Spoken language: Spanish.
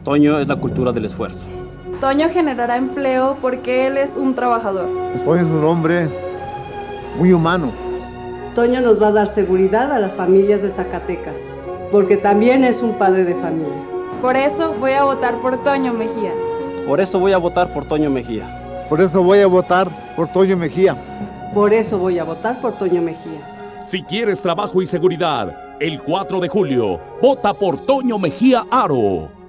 Toño es la cultura del esfuerzo. Toño generará empleo porque él es un trabajador. Toño es un hombre muy humano. Toño nos va a dar seguridad a las familias de Zacatecas, porque también es un padre de familia. Por eso voy a votar por Toño Mejía. Por eso voy a votar por Toño Mejía. Por eso voy a votar por Toño Mejía. Por eso voy a votar por Toño Mejía. Si quieres trabajo y seguridad, el 4 de julio, vota por Toño Mejía Haro.